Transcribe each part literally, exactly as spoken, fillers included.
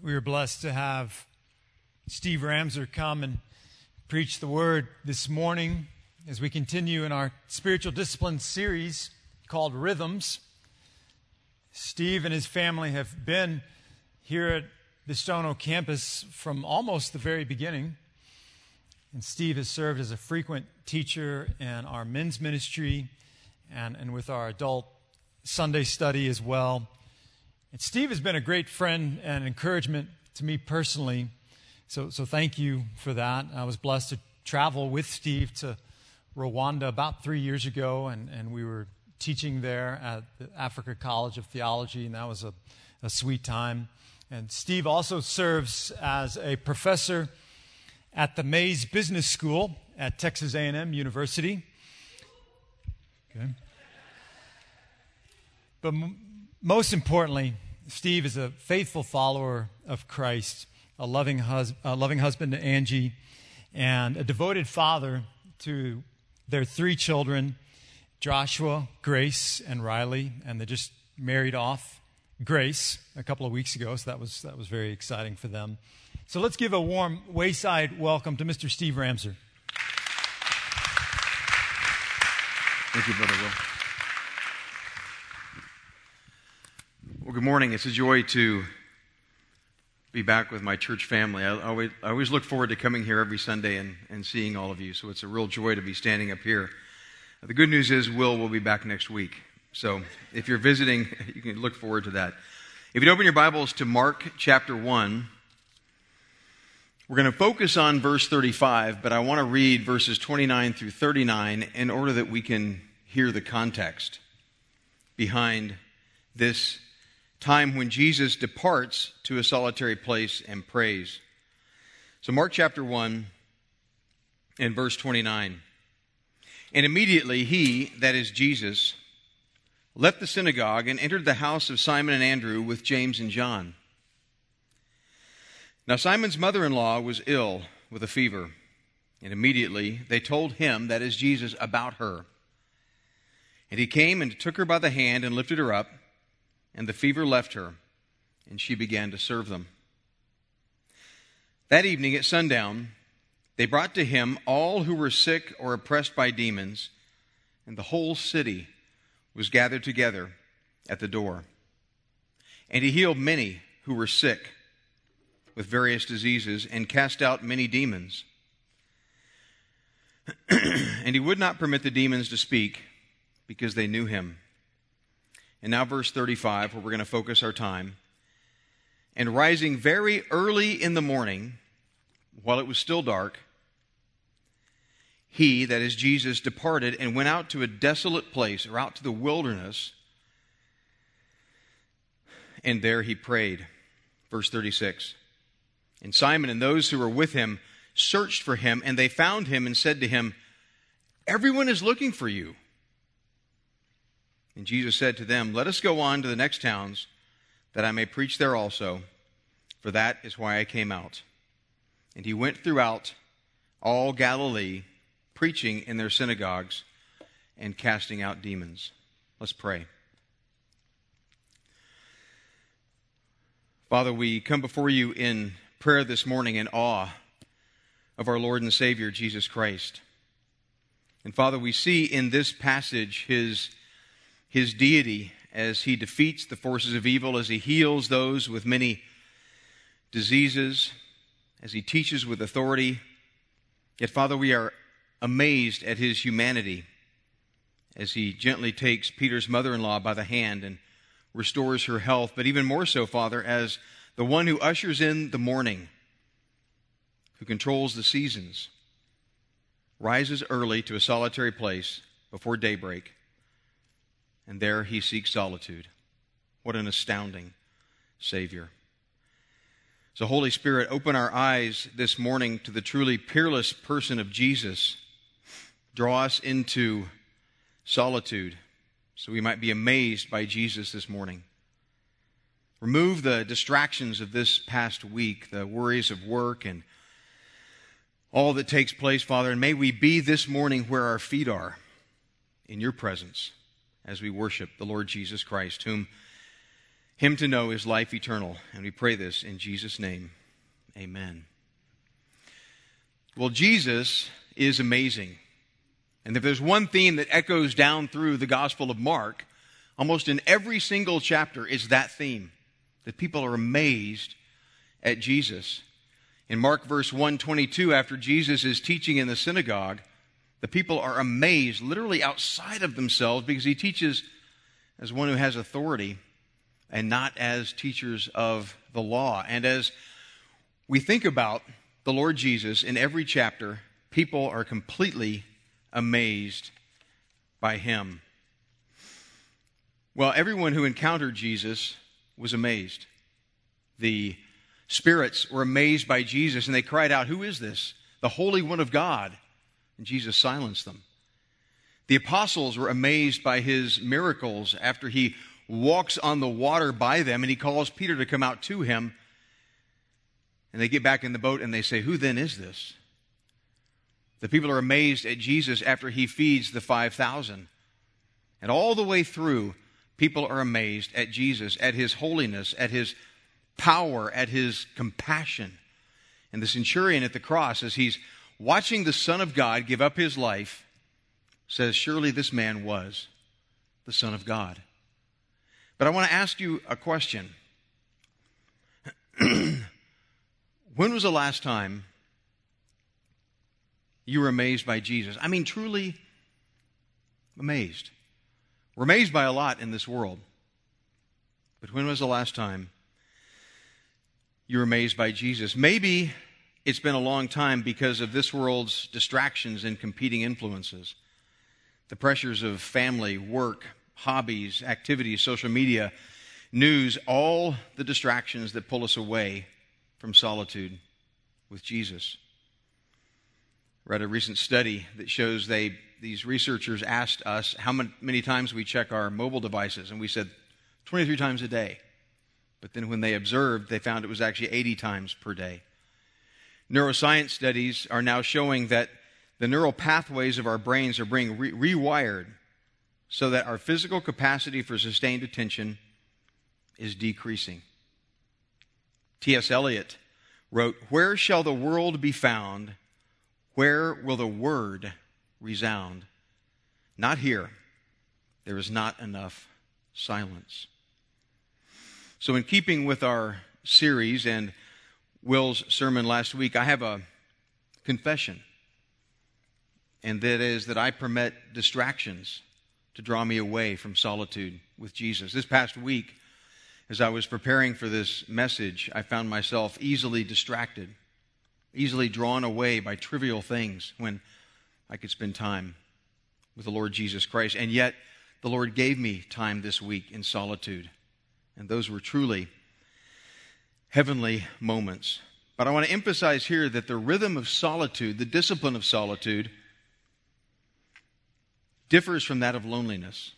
We were blessed to have Steve Ramser come and preach the word this morning as we continue in our spiritual disciplines series called Rhythms. Steve and his family have been here at the Stono campus from almost the very beginning. And Steve has served as a frequent teacher in our men's ministry and, and with our adult Sunday study as well. And Steve has been a great friend and encouragement to me personally, so so thank you for that. I was blessed to travel with Steve to Rwanda about three years ago, and, and we were teaching there at the Africa College of Theology, and that was a, a sweet time. And Steve also serves as a professor at the Mays Business School at Texas A and M University. Okay. But m- most importantly, Steve is a faithful follower of Christ, a loving, hus- a loving husband to Angie, and a devoted father to their three children, Joshua, Grace, and Riley. And they just married off Grace a couple of weeks ago, so that was that was very exciting for them. So let's give a warm wayside welcome to Mister Steve Ramser. Thank you, Brother Will. Well, good morning. It's a joy to be back with my church family. I always, I always look forward to coming here every Sunday and, and seeing all of you, so it's a real joy to be standing up here. The good news is Will will be back next week, so if you're visiting, you can look forward to that. If you'd open your Bibles to Mark chapter one, we're going to focus on verse thirty-five, but I want to read verses twenty-nine through thirty-nine in order that we can hear the context behind this time when Jesus departs to a solitary place and prays. So Mark chapter one and verse twenty-nine. And immediately he, that is Jesus, left the synagogue and entered the house of Simon and Andrew with James and John. Now Simon's mother-in-law was ill with a fever, and immediately they told him, that is Jesus, about her. And he came and took her by the hand and lifted her up, and the fever left her, and she began to serve them. That evening at sundown, they brought to him all who were sick or oppressed by demons, and the whole city was gathered together at the door. And he healed many who were sick with various diseases, and cast out many demons. And he would not permit the demons to speak, because they knew him. And now verse thirty-five, where we're going to focus our time. And rising very early in the morning, while it was still dark, he, that is Jesus, departed and went out to a desolate place, or out to the wilderness, and there he prayed. Verse thirty-six. And Simon and those who were with him searched for him, and they found him and said to him, "Everyone is looking for you." And Jesus said to them, "Let us go on to the next towns, that I may preach there also, for that is why I came out." And he went throughout all Galilee, preaching in their synagogues and casting out demons. Let's pray. Father, we come before you in prayer this morning in awe of our Lord and Savior, Jesus Christ. And Father, we see in this passage his His deity as he defeats the forces of evil, as he heals those with many diseases, as he teaches with authority. Yet, Father, we are amazed at his humanity as he gently takes Peter's mother-in-law by the hand and restores her health. But even more so, Father, as the one who ushers in the morning, who controls the seasons, rises early to a solitary place before daybreak, and there he seeks solitude. What an astounding Savior. So, Holy Spirit, open our eyes this morning to the truly peerless person of Jesus. Draw us into solitude so we might be amazed by Jesus this morning. Remove the distractions of this past week, the worries of work and all that takes place, Father, and may we be this morning where our feet are, in your presence, as we worship the Lord Jesus Christ, whom him to know is life eternal. And we pray this in Jesus' name. Amen. Well, Jesus is amazing. And if there's one theme that echoes down through the Gospel of Mark, almost in every single chapter is that theme, that people are amazed at Jesus. In Mark verse one twenty-two, after Jesus is teaching in the synagogue, the people are amazed, literally outside of themselves, because he teaches as one who has authority and not as teachers of the law. And as we think about the Lord Jesus in every chapter, people are completely amazed by him. Well, everyone who encountered Jesus was amazed. The spirits were amazed by Jesus, and they cried out, "Who is this? The Holy One of God." And Jesus silenced them. The apostles were amazed by his miracles after he walks on the water by them, and he calls Peter to come out to him. And they get back in the boat and they say, "Who then is this?" The people are amazed at Jesus after he feeds the five thousand. And all the way through, people are amazed at Jesus, at his holiness, at his power, at his compassion. And the centurion at the cross, as he's watching the Son of God give up his life, says, "Surely this man was the Son of God." But I want to ask you a question. When was the last time you were amazed by Jesus? I mean, truly amazed. We're amazed by a lot in this world. But when was the last time you were amazed by Jesus? Maybe it's been a long time because of this world's distractions and competing influences. The pressures of family, work, hobbies, activities, social media, news, all the distractions that pull us away from solitude with Jesus. I read a recent study that shows they these researchers asked us how many times we check our mobile devices, and we said twenty-three times a day. But then when they observed, they found it was actually eighty times per day. Neuroscience studies are now showing that the neural pathways of our brains are being re- rewired so that our physical capacity for sustained attention is decreasing. T S Eliot wrote, "Where shall the world be found? Where will the word resound? Not here. There is not enough silence." So in keeping with our series and Will's sermon last week, I have a confession. And that is that I permit distractions to draw me away from solitude with Jesus. This past week, as I was preparing for this message, I found myself easily distracted, easily drawn away by trivial things when I could spend time with the Lord Jesus Christ. And yet, the Lord gave me time this week in solitude. And those were truly heavenly moments. But I want to emphasize here that the rhythm of solitude, the discipline of solitude, differs from that of loneliness.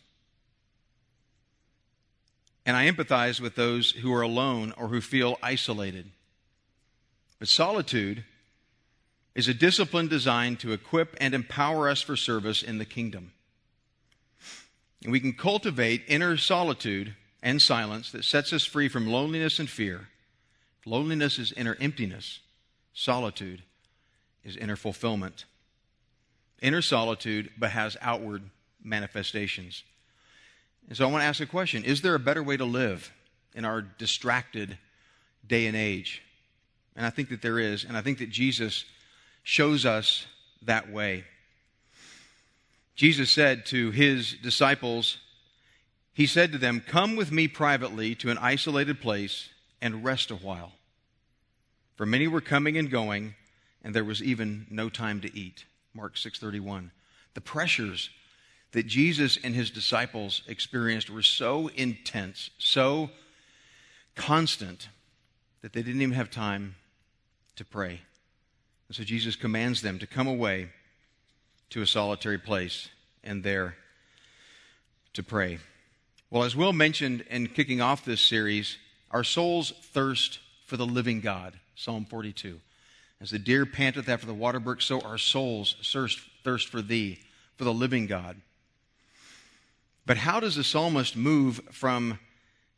And I empathize with those who are alone or who feel isolated. But solitude is a discipline designed to equip and empower us for service in the kingdom. And we can cultivate inner solitude and silence that sets us free from loneliness and fear. Loneliness is inner emptiness. Solitude is inner fulfillment. Inner solitude, but has outward manifestations. And so I want to ask a question. Is there a better way to live in our distracted day and age? And I think that there is. And I think that Jesus shows us that way. Jesus said to his disciples, he said to them, "Come with me privately to an isolated place and rest a while." For many were coming and going, and there was even no time to eat. Mark six thirty-one. The pressures that Jesus and his disciples experienced were so intense, so constant, that they didn't even have time to pray. And so Jesus commands them to come away to a solitary place and there to pray. Well, as Will mentioned in kicking off this series, our souls thirst for the living God, Psalm forty-two. As the deer panteth after the water brook, so our souls thirst, thirst for thee, for the living God. But how does the psalmist move from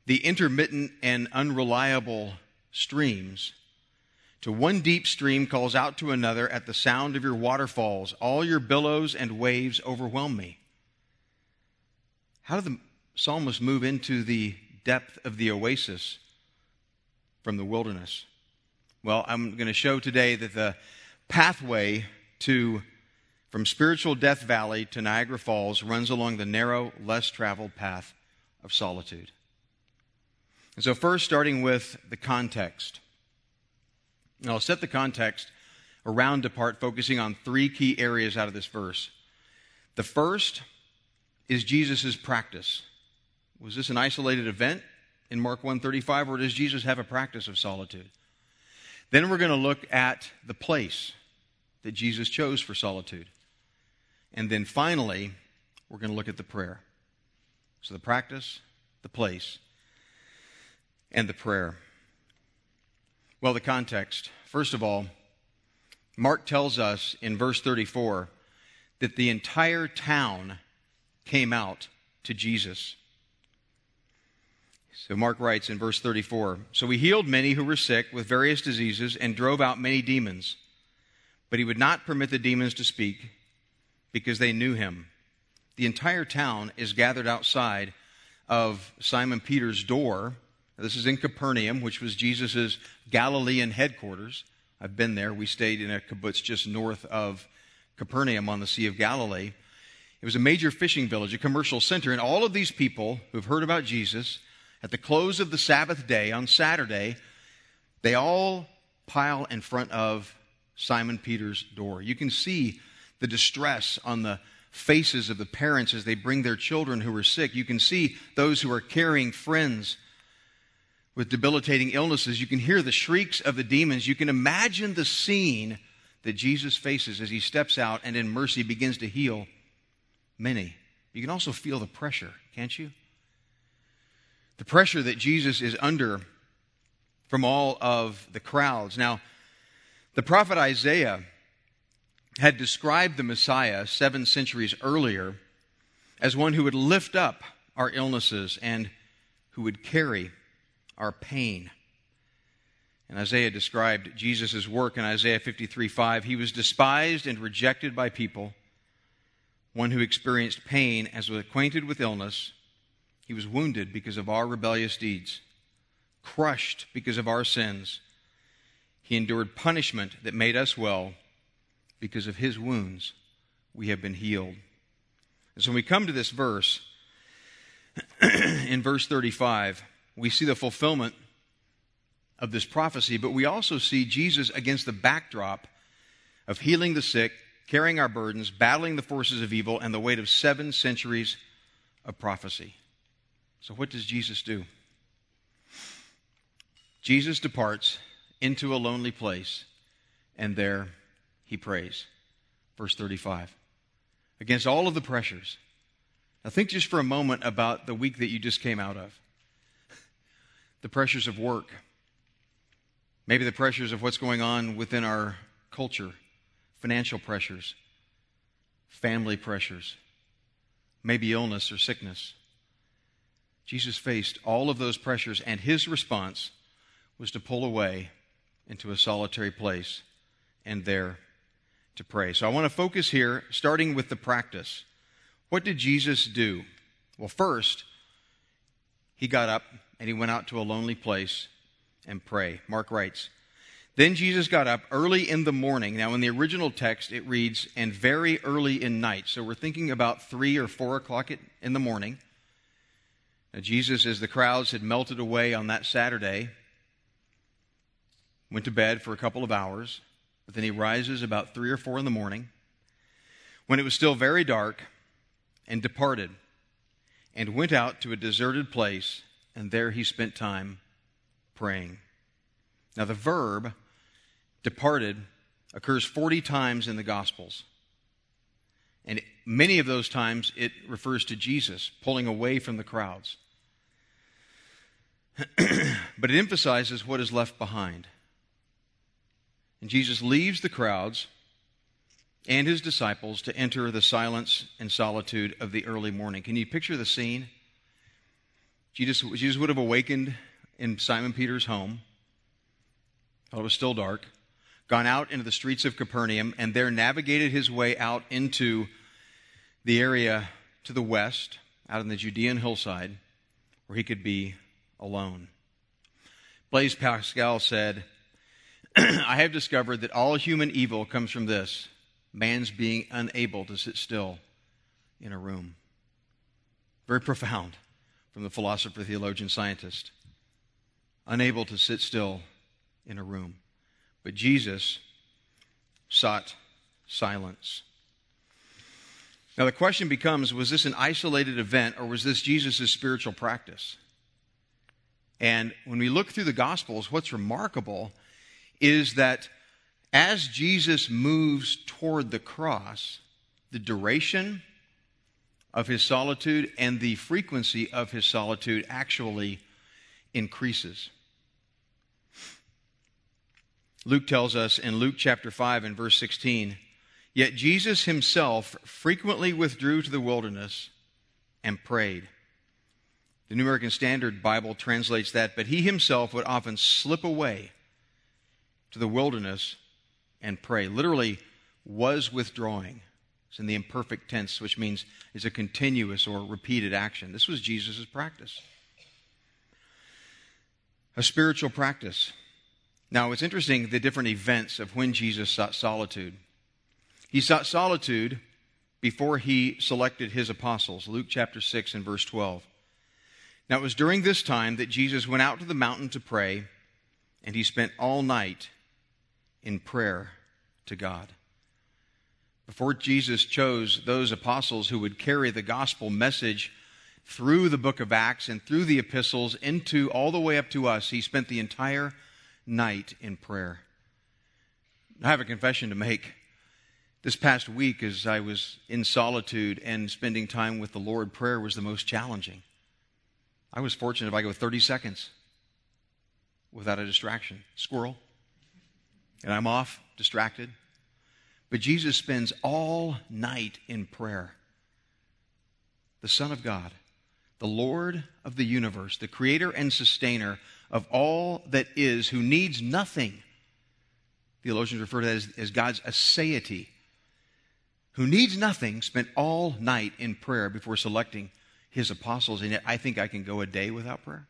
the intermittent and unreliable streams, to one deep stream calls out to another at the sound of your waterfalls. All your billows and waves overwhelm me. How did the psalmist move into the depth of the oasis from the wilderness? Well, I'm going to show today that the pathway to from spiritual Death Valley to Niagara Falls runs along the narrow, less traveled path of solitude. And so first, starting with the context. And I'll set the context around a part, focusing on three key areas out of this verse. The first is Jesus' practice. Was this an isolated event in Mark one thirty-five, or does Jesus have a practice of solitude? Then we're going to look at the place that Jesus chose for solitude. And then finally, we're going to look at the prayer. So the practice, the place, and the prayer. Well, the context. First of all, Mark tells us in verse thirty-four that the entire town came out to Jesus. So Mark writes in verse thirty-four, "So he healed many who were sick with various diseases and drove out many demons. But he would not permit the demons to speak because they knew him." The entire town is gathered outside of Simon Peter's door. This is in Capernaum, which was Jesus' Galilean headquarters. I've been there. We stayed in a kibbutz just north of Capernaum on the Sea of Galilee. It was a major fishing village, a commercial center, and all of these people who've heard about Jesus, at the close of the Sabbath day, on Saturday, they all pile in front of Simon Peter's door. You can see the distress on the faces of the parents as they bring their children who are sick. You can see those who are carrying friends with debilitating illnesses. You can hear the shrieks of the demons. You can imagine the scene that Jesus faces as he steps out and in mercy begins to heal many. You can also feel the pressure, can't you? The pressure that Jesus is under from all of the crowds. Now, the prophet Isaiah had described the Messiah seven centuries earlier as one who would lift up our illnesses and who would carry our pain. And Isaiah described Jesus' work in Isaiah fifty-three five. He was despised and rejected by people, one who experienced pain as was acquainted with illness. He was wounded because of our rebellious deeds, crushed because of our sins. He endured punishment that made us well. Because of his wounds, we have been healed. And so when we come to this verse, in verse thirty-five, we see the fulfillment of this prophecy, but we also see Jesus against the backdrop of healing the sick, carrying our burdens, battling the forces of evil, and the weight of seven centuries of prophecy. So what does Jesus do? Jesus departs into a lonely place, and there he prays. Verse thirty-five. Against all of the pressures. Now think just for a moment about the week that you just came out of. The pressures of work. Maybe the pressures of what's going on within our culture. Financial pressures. Family pressures. Maybe illness or sickness. Jesus faced all of those pressures, and his response was to pull away into a solitary place and there to pray. So I want to focus here, starting with the practice. What did Jesus do? Well, first, he got up and he went out to a lonely place and pray. Mark writes, "Then Jesus got up early in the morning." Now, in the original text, it reads, "and very early in night." So we're thinking about three or four o'clock in the morning. Now, Jesus, as the crowds had melted away on that Saturday, went to bed for a couple of hours. But then he rises about three or four in the morning, when it was still very dark, and departed, and went out to a deserted place, and there he spent time praying. Now the verb departed occurs forty times in the Gospels. And many of those times it refers to Jesus pulling away from the crowds. But it emphasizes what is left behind. And Jesus leaves the crowds and his disciples to enter the silence and solitude of the early morning. Can you picture the scene? Jesus, Jesus would have awakened in Simon Peter's home, while it was still dark, gone out into the streets of Capernaum, and there navigated his way out into the area to the west, out in the Judean hillside, where he could be alone. Blaise Pascal said, I have discovered that all human evil comes from this, man's being unable to sit still in a room. Very profound from the philosopher, theologian, scientist. Unable to sit still in a room. But Jesus sought silence. Now the question becomes, was this an isolated event or was this Jesus' spiritual practice? And when we look through the Gospels, what's remarkable is that as Jesus moves toward the cross, the duration of his solitude and the frequency of his solitude actually increases. Luke tells us in Luke chapter five and verse sixteen, yet Jesus himself frequently withdrew to the wilderness and prayed. The New American Standard Bible translates that, but he himself would often slip away to the wilderness and pray. Literally, was withdrawing. It's in the imperfect tense, which means it's a continuous or repeated action. This was Jesus' practice. A spiritual practice. Now, it's interesting the different events of when Jesus sought solitude. He sought solitude before he selected his apostles. Luke chapter six and verse twelve. Now, it was during this time that Jesus went out to the mountain to pray, and he spent all night in prayer to God. Before Jesus chose those apostles who would carry the gospel message through the book of Acts and through the epistles into all the way up to us, he spent the entire night in prayer. I have a confession to make. This past week, as I was in solitude and spending time with the Lord, prayer was the most challenging. I was fortunate if I go thirty seconds without a distraction. Squirrel. And I'm off, distracted. But Jesus spends all night in prayer. The Son of God, the Lord of the universe, the creator and sustainer of all that is, who needs nothing. Theologians refer to that as, as God's aseity. Who needs nothing, spent all night in prayer before selecting his apostles. And yet I think I can go a day without prayer.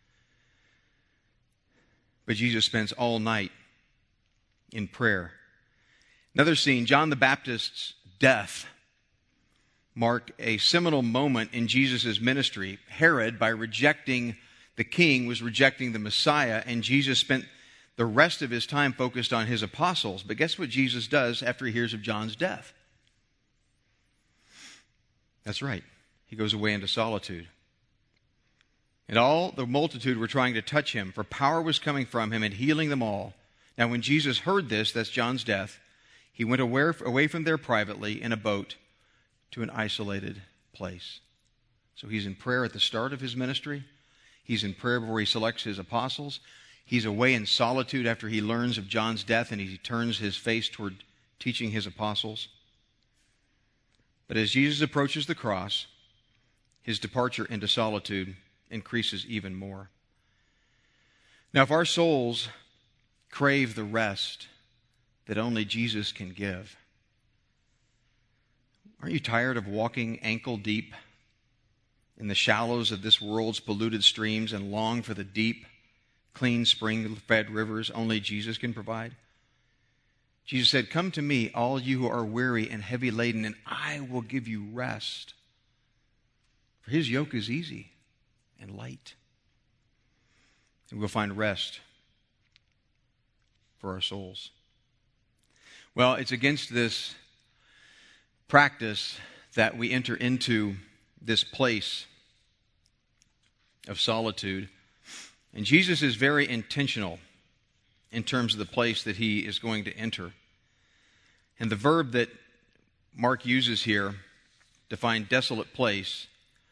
But Jesus spends all night in prayer. Another scene, John the Baptist's death marked a seminal moment in Jesus' ministry. Herod, by rejecting the king, was rejecting the Messiah, and Jesus spent the rest of his time focused on his apostles. But guess what Jesus does after he hears of John's death? That's right. He goes away into solitude. And all the multitude were trying to touch him, for power was coming from him and healing them all. Now when Jesus heard this, that's John's death, he went away from there privately in a boat to an isolated place. So he's in prayer at the start of his ministry. He's in prayer before he selects his apostles. He's away in solitude after he learns of John's death and he turns his face toward teaching his apostles. But as Jesus approaches the cross, his departure into solitude increases even more. Now, if our souls crave the rest that only Jesus can give, aren't you tired of walking ankle deep in the shallows of this world's polluted streams and long for the deep, clean, spring-fed rivers only Jesus can provide? Jesus said, "Come to me, all you who are weary and heavy laden, and I will give you rest. For his yoke is easy and light." And we'll find rest for our souls. Well, it's against this practice that we enter into this place of solitude. And Jesus is very intentional in terms of the place that he is going to enter. And the verb that Mark uses here to find desolate place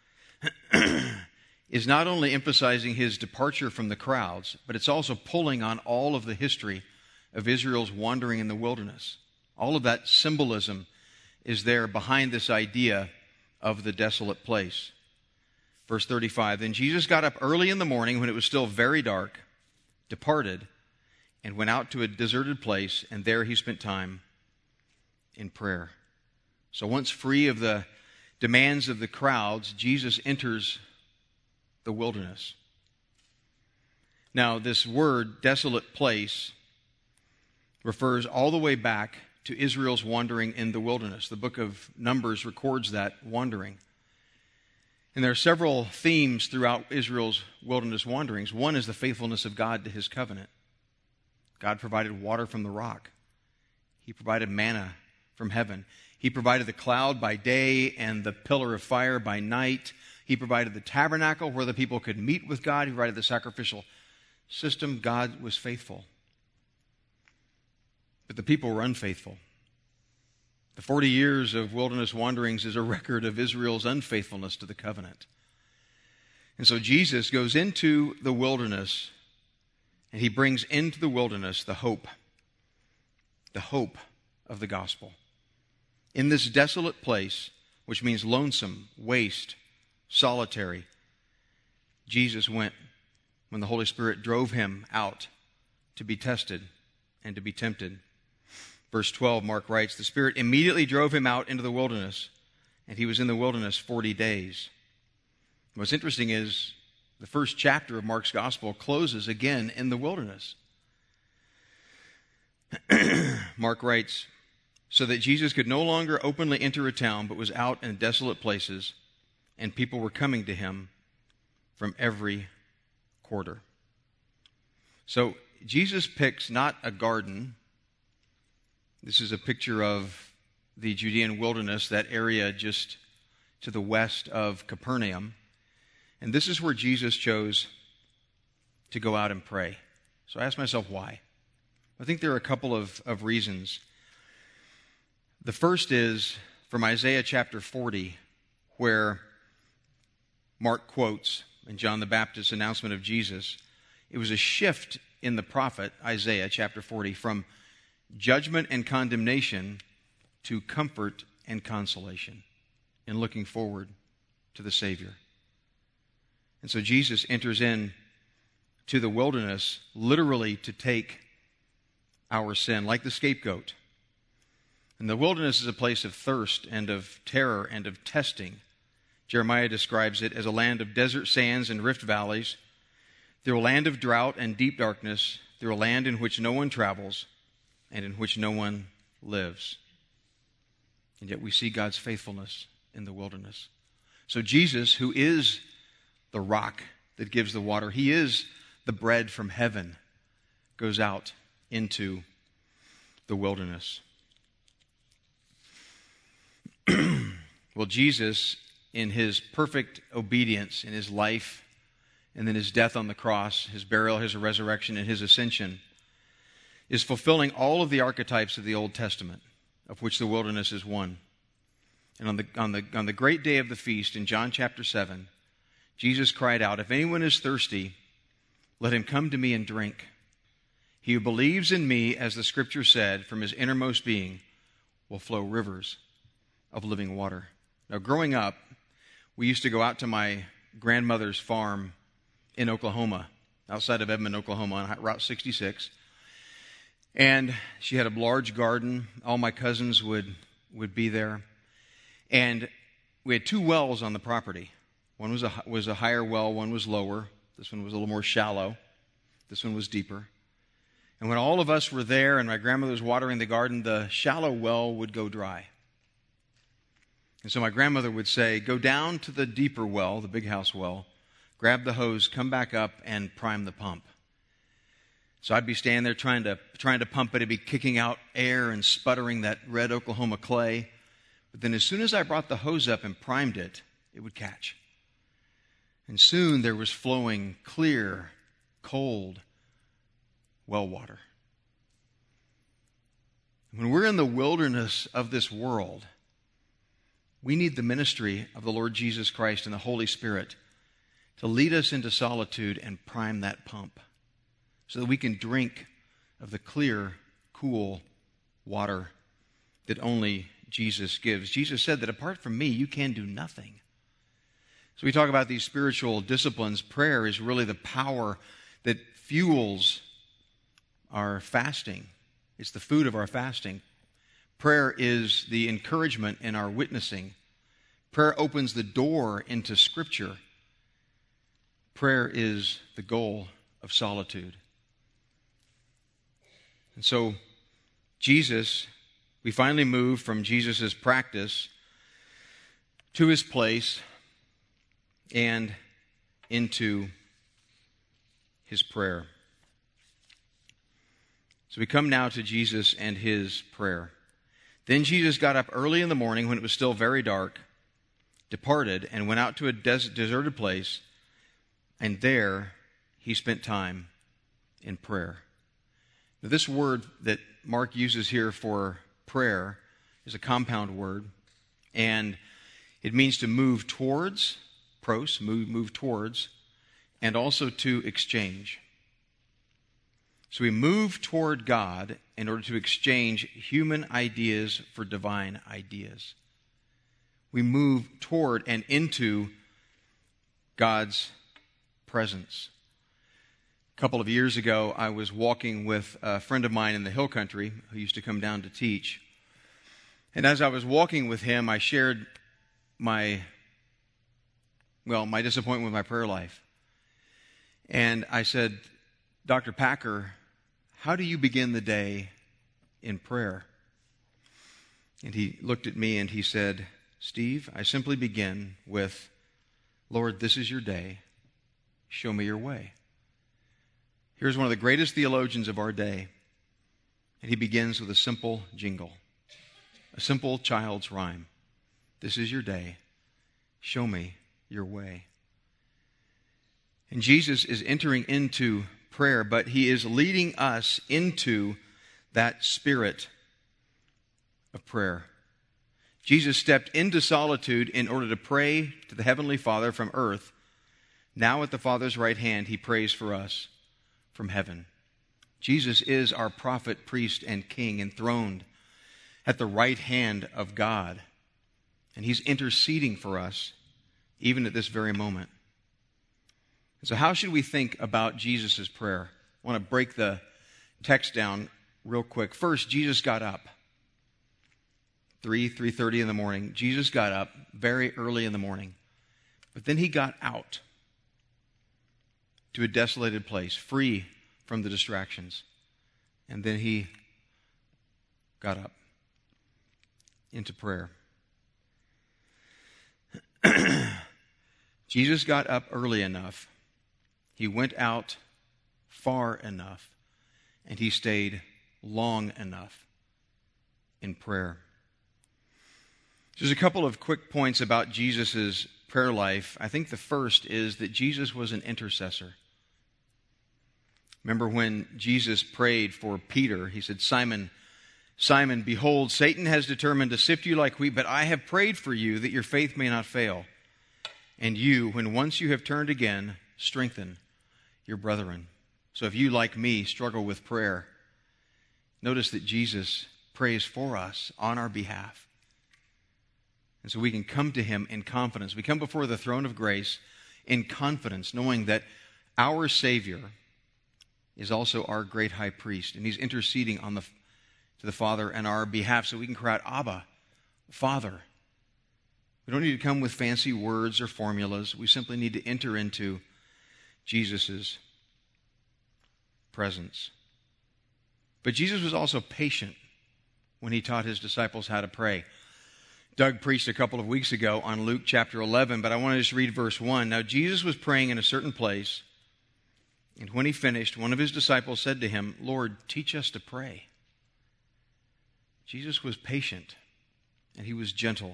is not only emphasizing his departure from the crowds, but it's also pulling on all of the history of Israel's wandering in the wilderness. All of that symbolism is there behind this idea of the desolate place. Verse thirty-five, then Jesus got up early in the morning when it was still very dark, departed, and went out to a deserted place, and there he spent time in prayer. So once free of the demands of the crowds, Jesus enters the wilderness. Now, this word, desolate place, refers all the way back to Israel's wandering in the wilderness. The book of Numbers records that wandering. And there are several themes throughout Israel's wilderness wanderings. One is the faithfulness of God to his covenant. God provided water from the rock. He provided manna from heaven. He provided the cloud by day and the pillar of fire by night. He provided the tabernacle where the people could meet with God. He provided the sacrificial system. God was faithful. But the people were unfaithful. The forty years of wilderness wanderings is a record of Israel's unfaithfulness to the covenant. And so Jesus goes into the wilderness, and he brings into the wilderness the hope, the hope of the gospel. In this desolate place, which means lonesome, waste, solitary, Jesus went when the Holy Spirit drove him out to be tested and to be tempted. Verse twelve, Mark writes, the Spirit immediately drove him out into the wilderness, and he was in the wilderness forty days. What's interesting is the first chapter of Mark's gospel closes again in the wilderness. Mark writes, so that Jesus could no longer openly enter a town, but was out in desolate places, and people were coming to him from every quarter. So Jesus picks not a garden. This is a picture of the Judean wilderness, that area just to the west of Capernaum. And this is where Jesus chose to go out and pray. So I asked myself, why? I think there are a couple of, of reasons. The first is from Isaiah chapter forty, where Mark quotes in John the Baptist's announcement of Jesus. It was a shift in the prophet Isaiah chapter forty from judgment and condemnation to comfort and consolation in looking forward to the Savior. And so Jesus enters in to the wilderness literally to take our sin, like the scapegoat. And the wilderness is a place of thirst and of terror and of testing. Jeremiah describes it as a land of desert sands and rift valleys, through a land of drought and deep darkness, through a land in which no one travels and in which no one lives. And yet we see God's faithfulness in the wilderness. So Jesus, who is the rock that gives the water, he is the bread from heaven, goes out into the wilderness. Well, Jesus, in his perfect obedience in his life, and then his death on the cross, his burial, his resurrection, and his ascension, is fulfilling all of the archetypes of the Old Testament, of which the wilderness is one. And on the, on the, on the great day of the feast in John chapter seven, Jesus cried out, if anyone is thirsty, let him come to me and drink. He who believes in me, as the scripture said, from his innermost being will flow rivers of living water. Now, growing up, we used to go out to my grandmother's farm in Oklahoma, outside of Edmond, Oklahoma, on Route sixty-six. And she had a large garden. All my cousins would, would be there. And we had two wells on the property. One was a, was a higher well, one was lower. This one was a little more shallow. This one was deeper. And when all of us were there and my grandmother was watering the garden, the shallow well would go dry. And so my grandmother would say, go down to the deeper well, the big house well, grab the hose, come back up, and prime the pump. So I'd be standing there trying to trying to pump it. It'd be kicking out air and sputtering that red Oklahoma clay. But then as soon as I brought the hose up and primed it, it would catch. And soon there was flowing clear, cold well water. When we're in the wilderness of this world, we need the ministry of the Lord Jesus Christ and the Holy Spirit to lead us into solitude and prime that pump so that we can drink of the clear, cool water that only Jesus gives. Jesus said that apart from me, you can do nothing. So we talk about these spiritual disciplines. Prayer is really the power that fuels our fasting. It's the food of our fasting. Prayer is the encouragement in our witnessing. Prayer opens the door into Scripture. Prayer is the goal of solitude. And so, Jesus, we finally move from Jesus' practice to his place and into his prayer. So we come now to Jesus and his prayer. Then Jesus got up early in the morning when it was still very dark, departed, and went out to a des- deserted place, and there he spent time in prayer. Now, this word that Mark uses here for prayer is a compound word, and it means to move towards, pros, move, move towards, and also to exchange. So we move toward God in order to exchange human ideas for divine ideas. We move toward and into God's presence. A couple of years ago, I was walking with a friend of mine in the hill country who used to come down to teach. And as I was walking with him, I shared my, well, my disappointment with my prayer life. And I said, Doctor Packer, how do you begin the day in prayer? And he looked at me and he said, Steve, I simply begin with, Lord, this is your day. Show me your way. Here's one of the greatest theologians of our day, and he begins with a simple jingle, a simple child's rhyme. This is your day. Show me your way. And Jesus is entering into prayer, but he is leading us into that spirit of prayer. Jesus stepped into solitude in order to pray to the Heavenly Father from earth. Now at the Father's right hand, he prays for us from heaven. Jesus is our prophet, priest, and king, enthroned at the right hand of God. And he's interceding for us even at this very moment. So how should we think about Jesus' prayer? I want to break the text down real quick. First, Jesus got up. three, three thirty in the morning. Jesus got up very early in the morning. But then he got out to a desolated place, free from the distractions. And then he got up into prayer. Jesus got up early enough. He went out far enough. And he stayed long enough in prayer. There's a couple of quick points about Jesus' prayer life. I think the first is that Jesus was an intercessor. Remember when Jesus prayed for Peter, he said, Simon, Simon, behold, Satan has determined to sift you like wheat, but I have prayed for you that your faith may not fail. And you, when once you have turned again, strengthen your brethren. So if you, like me, struggle with prayer, notice that Jesus prays for us on our behalf. And so we can come to him in confidence. We come before the throne of grace in confidence, knowing that our Savior is also our great high priest, and he's interceding on the, to the Father on our behalf, so we can cry out, Abba, Father. We don't need to come with fancy words or formulas. We simply need to enter into Jesus' presence. But Jesus was also patient when he taught his disciples how to pray. Doug preached a couple of weeks ago on Luke chapter eleven, but I want to just read verse one. Now, Jesus was praying in a certain place, and when he finished, one of his disciples said to him, Lord, teach us to pray. Jesus was patient, and he was gentle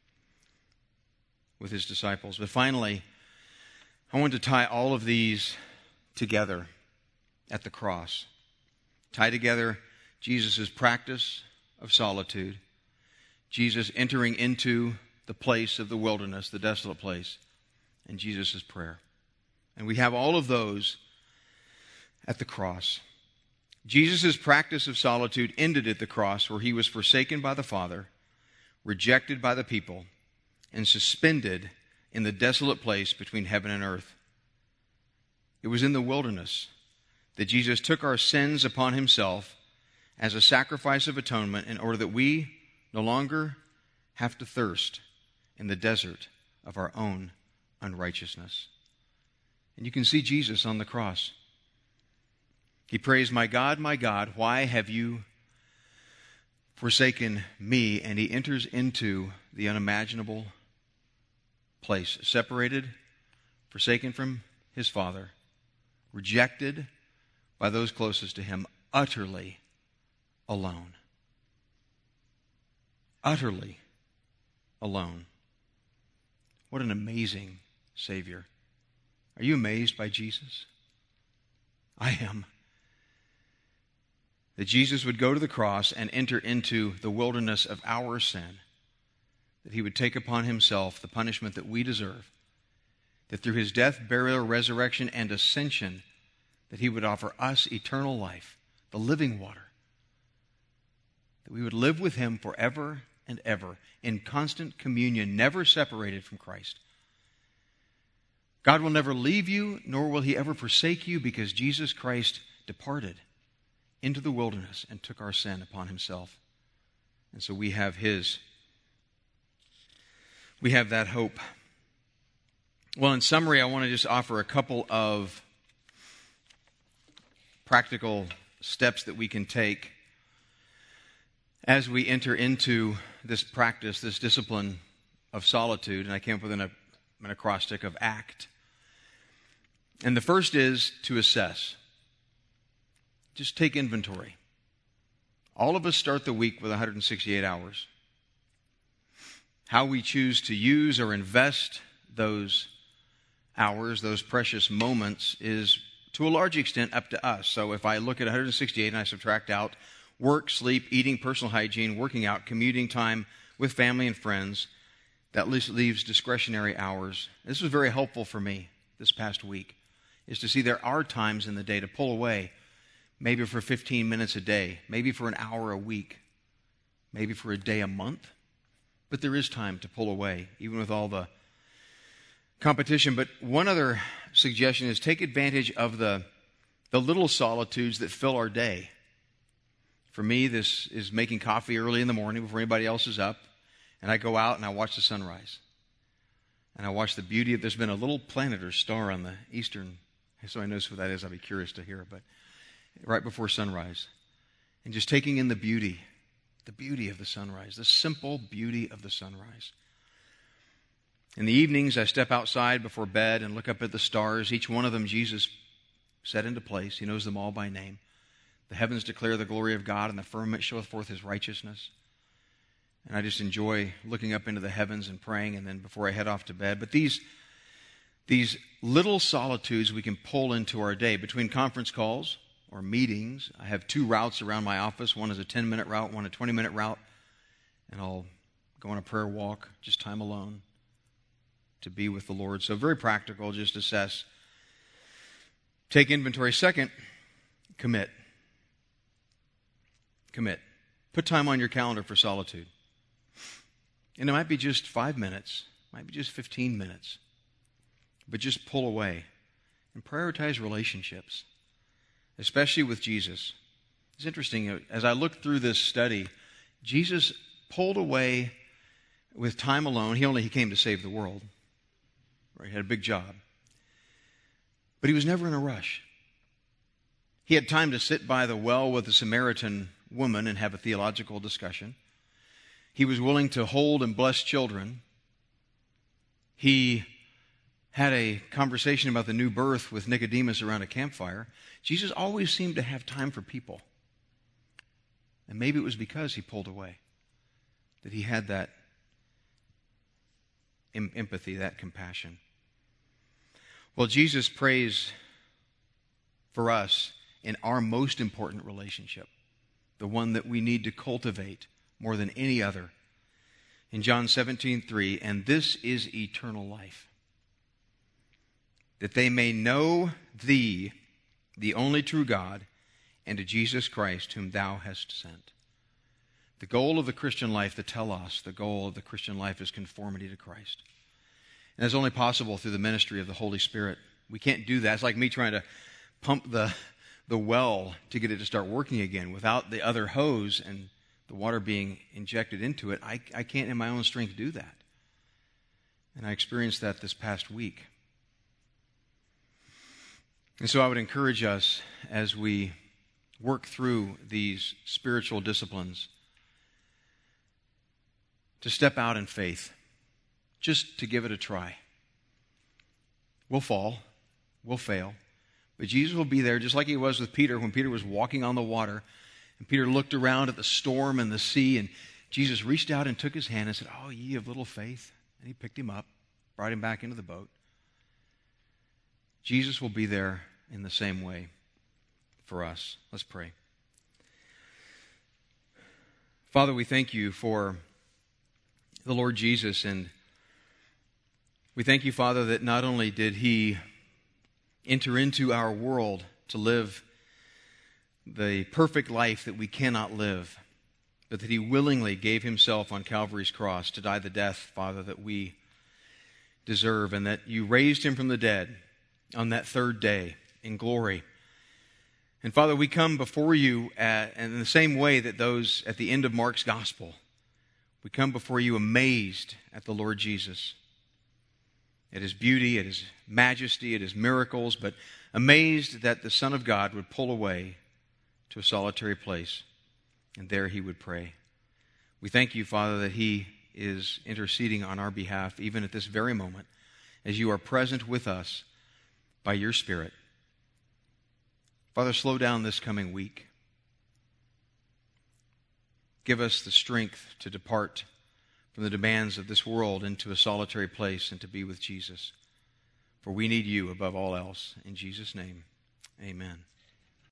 with his disciples. But finally, I want to tie all of these together at the cross. Tie together Jesus' practice of solitude, Jesus entering into the place of the wilderness, the desolate place, and Jesus' prayer. And we have all of those at the cross. Jesus' practice of solitude ended at the cross, where he was forsaken by the Father, rejected by the people, and suspended in the desolate place between heaven and earth. It was in the wilderness that Jesus took our sins upon himself as a sacrifice of atonement in order that we no longer have to thirst in the desert of our own unrighteousness. And you can see Jesus on the cross. He prays, "My God, my God, why have you forsaken me?" And he enters into the unimaginable place, separated, forsaken from his Father, rejected by those closest to him, utterly alone. Utterly alone. What an amazing Savior. Are you amazed by Jesus? I am. That Jesus would go to the cross and enter into the wilderness of our sin, that he would take upon himself the punishment that we deserve, that through his death, burial, resurrection, and ascension, that he would offer us eternal life, the living water, that we would live with him forever and ever in constant communion, never separated from Christ. God will never leave you, nor will he ever forsake you, because Jesus Christ departed into the wilderness and took our sin upon himself. And so we have his, we have that hope. Well, in summary, I want to just offer a couple of practical steps that we can take as we enter into this practice, this discipline of solitude. And I came up with an, an acrostic of ACT. And the first is to assess. Just take inventory. All of us start the week with one hundred sixty-eight hours. How we choose to use or invest those hours, those precious moments, is to a large extent up to us. So if I look at one hundred sixty-eight and I subtract out work, sleep, eating, personal hygiene, working out, commuting time with family and friends, that leaves discretionary hours. This was very helpful for me this past week, is to see there are times in the day to pull away, maybe for fifteen minutes a day, maybe for an hour a week, maybe for a day a month. But there is time to pull away, even with all the competition. But one other suggestion is take advantage of the, the little solitudes that fill our day. For me, this is making coffee early in the morning before anybody else is up. And I go out and I watch the sunrise. And I watch the beauty of, there's been a little planet or star on the eastern, so I know what that is. I'll be curious to hear. But right before sunrise. And just taking in the beauty, the beauty of the sunrise, the simple beauty of the sunrise. In the evenings, I step outside before bed and look up at the stars. Each one of them, Jesus set into place. He knows them all by name. The heavens declare the glory of God, and the firmament showeth forth his righteousness. And I just enjoy looking up into the heavens and praying, and then before I head off to bed. But these, these little solitudes we can pull into our day. Between conference calls or meetings, I have two routes around my office. One is a ten-minute route, one a twenty-minute route. And I'll go on a prayer walk, just time alone, to be with the Lord. So very practical, just assess. Take inventory. Second, commit. Commit. Put time on your calendar for solitude. And it might be just five minutes, might be just fifteen minutes, but just pull away and prioritize relationships, especially with Jesus. It's interesting, as I looked through this study, Jesus pulled away with time alone. He only he came to save the world. Right? He had a big job. But he was never in a rush. He had time to sit by the well with the Samaritan woman and have a theological discussion. He was willing to hold and bless children. He had a conversation about the new birth with Nicodemus around a campfire. Jesus always seemed to have time for people. And maybe it was because he pulled away, that he had that em- empathy, that compassion. Well, Jesus prays for us in our most important relationship, the one that we need to cultivate more than any other. In John seventeen three, and this is eternal life, that they may know thee, the only true God, and to Jesus Christ, whom thou hast sent. The goal of the Christian life, the telos, the goal of the Christian life is conformity to Christ. And it's only possible through the ministry of the Holy Spirit. We can't do that. It's like me trying to pump the, the well to get it to start working again. Without the other hose and the water being injected into it, I, I can't in my own strength do that. And I experienced that this past week. And so I would encourage us as we work through these spiritual disciplines to step out in faith, just to give it a try. We'll fall, we'll fail, but Jesus will be there just like he was with Peter when Peter was walking on the water, and Peter looked around at the storm and the sea, and Jesus reached out and took his hand and said, "Oh, ye of little faith," and he picked him up, brought him back into the boat. Jesus will be there in the same way for us. Let's pray. Father, we thank you for the Lord Jesus, and we thank you, Father, that not only did he enter into our world to live the perfect life that we cannot live, but that he willingly gave himself on Calvary's cross to die the death, Father, that we deserve, and that you raised him from the dead on that third day in glory. And Father, we come before you at, in the same way that those at the end of Mark's gospel, we come before you amazed at the Lord Jesus, at his beauty, at his majesty, at his miracles, but amazed that the Son of God would pull away to a solitary place, and there he would pray. We thank you, Father, that he is interceding on our behalf, even at this very moment, as you are present with us by your Spirit. Father, slow down this coming week. Give us the strength to depart from the demands of this world into a solitary place and to be with Jesus. For we need you above all else. In Jesus' name, amen.